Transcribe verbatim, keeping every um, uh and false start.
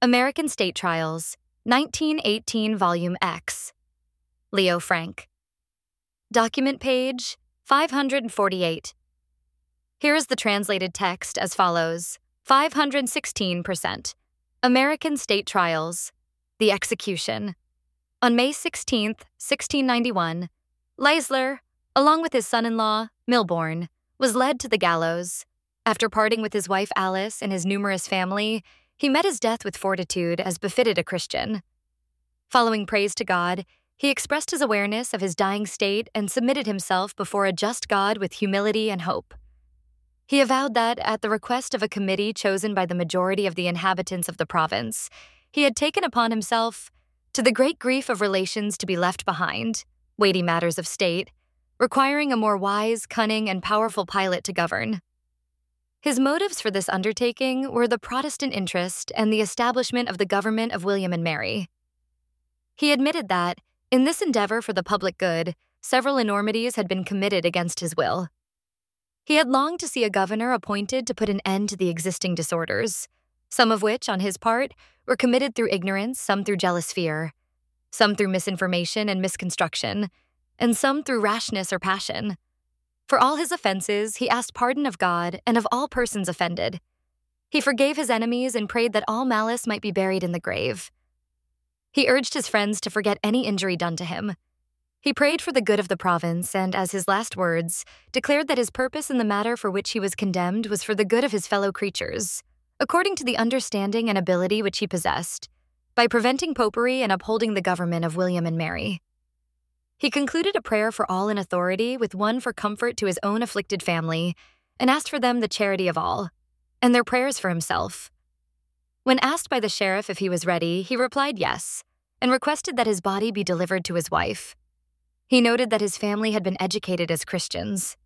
American State Trials, nineteen eighteen, Volume X. Leo Frank. Document page five hundred forty-eight. Here is the translated text as follows. five hundred sixteen percent. American State Trials. The Execution. On May sixteenth, sixteen ninety-one, Leisler, along with his son-in-law, Milborne, was led to the gallows. After parting with his wife Alice and his numerous family, he met his death with fortitude as befitted a Christian. Following praise to God, he expressed his awareness of his dying state and submitted himself before a just God with humility and hope. He avowed that, at the request of a committee chosen by the majority of the inhabitants of the province, he had taken upon himself, to the great grief of relations to be left behind, weighty matters of state, requiring a more wise, cunning, and powerful pilot to govern. His motives for this undertaking were the Protestant interest and the establishment of the government of William and Mary. He admitted that, in this endeavor for the public good, several enormities had been committed against his will. He had longed to see a governor appointed to put an end to the existing disorders, some of which, on his part, were committed through ignorance, some through jealous fear, some through misinformation and misconstruction, and some through rashness or passion. For all his offenses, he asked pardon of God and of all persons offended. He forgave his enemies and prayed that all malice might be buried in the grave. He urged his friends to forget any injury done to him. He prayed for the good of the province and, as his last words, declared that his purpose in the matter for which he was condemned was for the good of his fellow creatures, according to the understanding and ability which he possessed, by preventing popery and upholding the government of William and Mary. He concluded a prayer for all in authority with one for comfort to his own afflicted family, and asked for them the charity of all, and their prayers for himself. When asked by the sheriff if he was ready, he replied yes, and requested that his body be delivered to his wife. He noted that his family had been educated as Christians.